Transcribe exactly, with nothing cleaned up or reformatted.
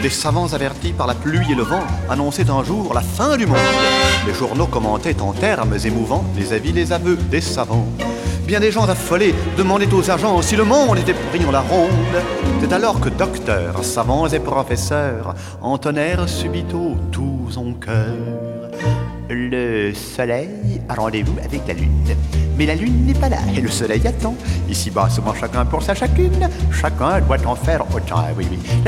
Les savants avertis par la pluie et le vent annonçaient un jour la fin du monde. Les journaux commentaient en termes émouvants les avis, les aveux des savants. Bien des gens affolés demandaient aux agents si le monde était pris en la ronde. C'est alors que docteurs, savants et professeurs entonnèrent subito tous en chœur. Le soleil a rendez-vous avec la lune, mais la lune n'est pas là et le soleil attend. Ici-bas, souvent chacun pour sa chacune, chacun doit en faire autant. Oui, oui.